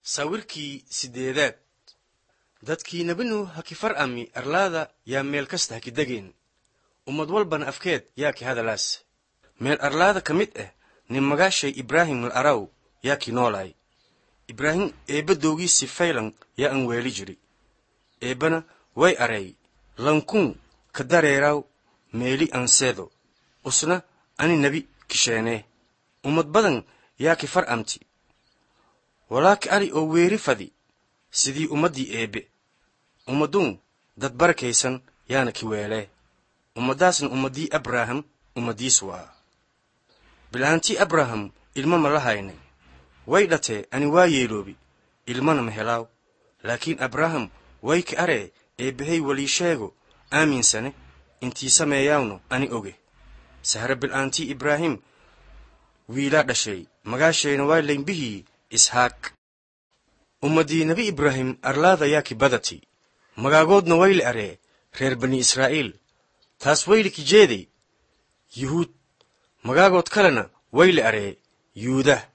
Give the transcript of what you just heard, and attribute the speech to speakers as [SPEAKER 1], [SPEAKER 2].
[SPEAKER 1] sawirkii sideedaad dadkii nabinu haki far'ami arlaada yaa meel kasta haki degeen ummad walbana afkeed yaa ki hadalaas meel arlaada ka mid ah nin magaashay ibraahim al araw yaa ki noolaay ibraahim eebbadowgiisi faylan yaa an weeli jiri eebbana way aray lankun ka dareeraw meeli anseedo usna ani nebi kisheenee ummad badan yaa ki far'amti walaaki ari oo weeri fadi sidii ummaddii eebbe ummadduun dad barakaysan yaana ki weelee ummaddaasna ummaddii abraham ummaddiis waa bil'aantii abraham ilma ma la hayne way dhatee ani waa yeeloobi ilmana ma helaaw laakiin abraham way ka aree eebbahay welii sheego aaminsane intii sameeyaawno ani oge sahre bil'aantii ibraahim wiilaa dhashay magaashayna waa laynbihii ishaaq ummaddii nebi ibraahim arlaada yaa ki badati magaagoodna wayle aree reer bani israa'iil taas wayli ki jeeday yuhuud magaagood kalena wayle aree yuuda